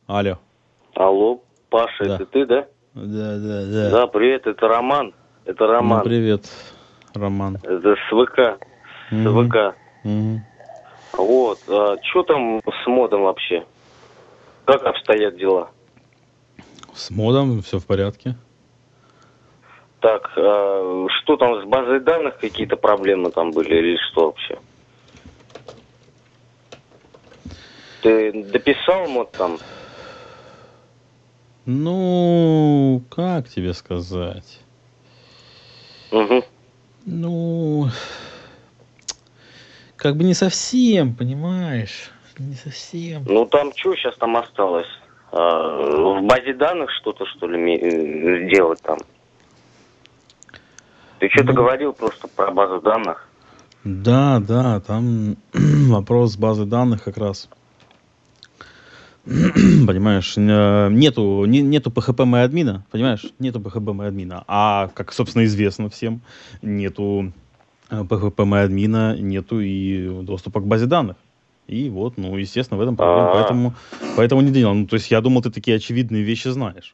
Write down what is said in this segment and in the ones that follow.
Алло. Алло, Паша, Да. это ты, да? Да. Да, привет, это Роман. Это Ну, Роман. привет, Роман. Это с ВК. С ВК. Мгм. Вот. Что там с модом вообще? Как обстоят дела? С модом все в порядке. Так, что там с базой данных, какие-то проблемы там были или что вообще? Ты дописал мод там? Ну, как тебе сказать? Угу. Ну, как бы не совсем, понимаешь? Не совсем. Ну там что сейчас там осталось? В базе данных что-то, что ли, сделать там? Ты что-то Ну, говорил просто про базу данных. да, там вопрос базы данных как раз. Понимаешь, нету PHP MyAdmin, понимаешь? Нету PHP MyAdmin. А, как, собственно, известно всем, нету PHP MyAdmin, нету и доступа к базе данных. И вот, ну, естественно, в этом проблема. Поэтому не делал. Ну, то есть я думал, ты такие очевидные вещи знаешь.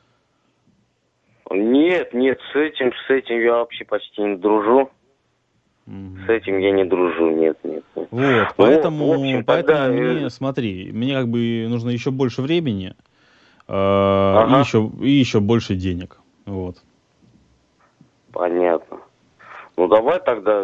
Нет, с этим я вообще почти не дружу. С этим я не дружу, нет. Вот, В общем, поэтому тогда... мне как бы нужно еще больше времени, Ага, и еще больше денег. Вот. понятно. Ну, давай тогда...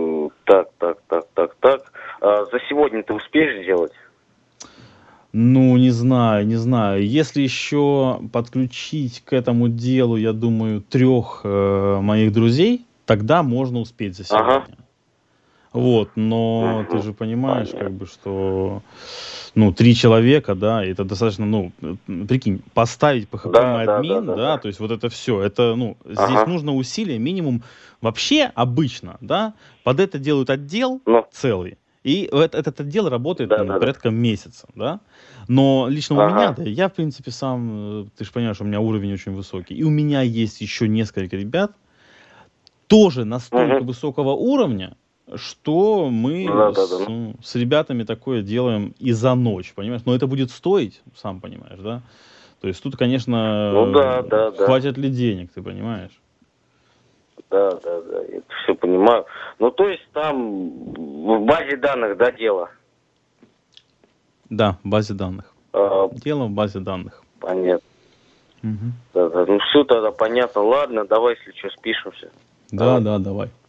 Так. За сегодня ты успеешь сделать? Ну, не знаю. Если еще подключить к этому делу, я думаю, 3 моих друзей, тогда можно успеть за Ага. сегодня. Вот, но ты же понимаешь, Понятно. как бы, что, ну, 3 человека, да, это достаточно, ну, прикинь, поставить PHP MyAdmin, да, то есть вот это все, это, ну, здесь нужно усилие минимум, вообще обычно, да, под это делают отдел целый, и этот отдел работает порядка месяца, да, но лично у меня, да, я, в принципе, сам, ты же понимаешь, у меня уровень очень высокий, и у меня есть еще несколько ребят, тоже настолько высокого уровня, что мы с ребятами такое делаем и за ночь, понимаешь? Но это будет стоить, сам понимаешь, да? То есть тут, конечно, хватит ли денег, ты понимаешь? Да, я это все понимаю. Ну, то есть там в базе данных, да, дело? Да, в базе данных. Дело в базе данных. Понятно. Угу. Да. Ну, все тогда понятно. Ладно, давай, если что, спишемся. Да, давай.